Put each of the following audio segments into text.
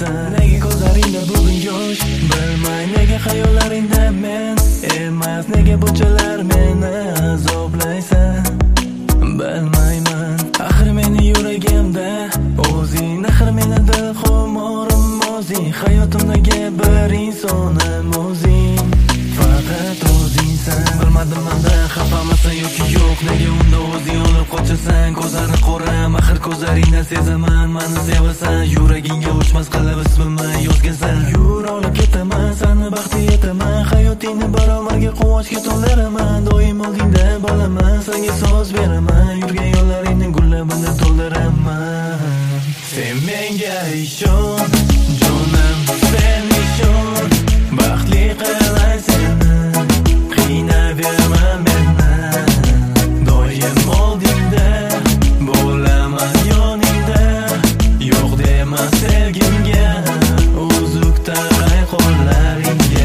to'ziysan? Nega ko'zlaringda bugun yosh? Bilmay nega xayollaringda men emas, nega bunchalar meni azoblaysan? Bilmayman, axir meni yuragimda o'zing, axir meni dil xumorim o'zing, hayotimdagi bir insonim o'zing, faqat o'zingsan. Bilmadim manda xafamasan yoki yo'q, nega unda o'zing olib qochasan? Ko'zlaring qo'ram, axir ko'zlaringdan sezaman mani sevasan. Yuragingga o'chmas qilib ismimni yozgansan. Yur olib ketaman, sani baxtli etaman, hayotingni barobarga quvonchga to'ldiraman. Doim oldingda bolaman, senga so'z beraman, yurgan yo'llaringni gullabini to'ldiraman. Sen menga ishon, jonim sen ishon, baxtli qilay seni, qiynaverma meni. Doim oldingda bo'laman yoningda, yo'q dema sevgimga, uzuk taqay qo'llaringga.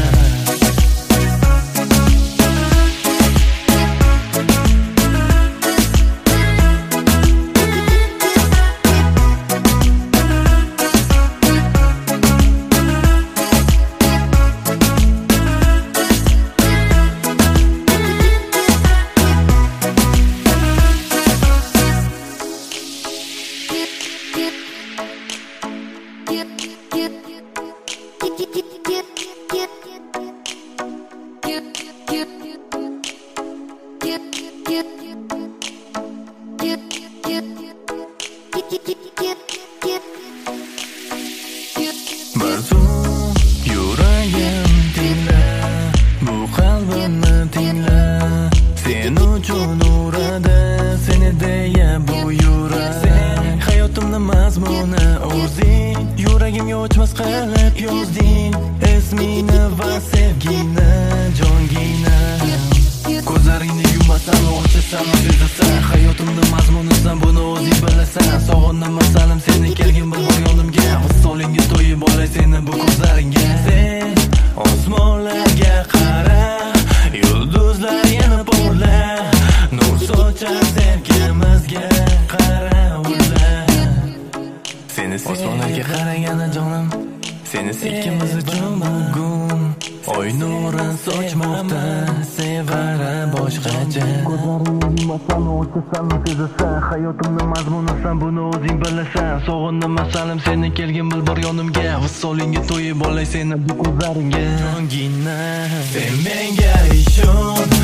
Yuragim tingla, bu qalbimni tingla, sen uchun uradi, seni deya bu yurak. Sen hayotimni mazmuni o'zing, yuragimga o'chmas qilib yozding ismingni va sevgini, jongini. Ko'zlaringni yumasan, o'chasan, sezasan, hayotimni mazmunisan, buni o'zing bilasan. Sog'inaman sanim seni kelgin bir bor yonimga, visolingga to'yib olay seni bu ko'zlaringga. Sen osmonlarga qara, yulduzlar yana porla, nur sochar sevgimizga qara ular. Seni osmonlarga qaraganda jonim, seni ikkimiz uchun bugun oy nurin sochmoqda, sevara boshqacha. Ko'zlaringni yumasan, o'chasan, sezasan, hayotimni mazmunisan, buni o'zing bilasan. Sog'inaman sanim seni kelgin bil bor yonimga, visolingga to'yib olay seni bu ko'zlaringga, jongina. Sen menga ishon,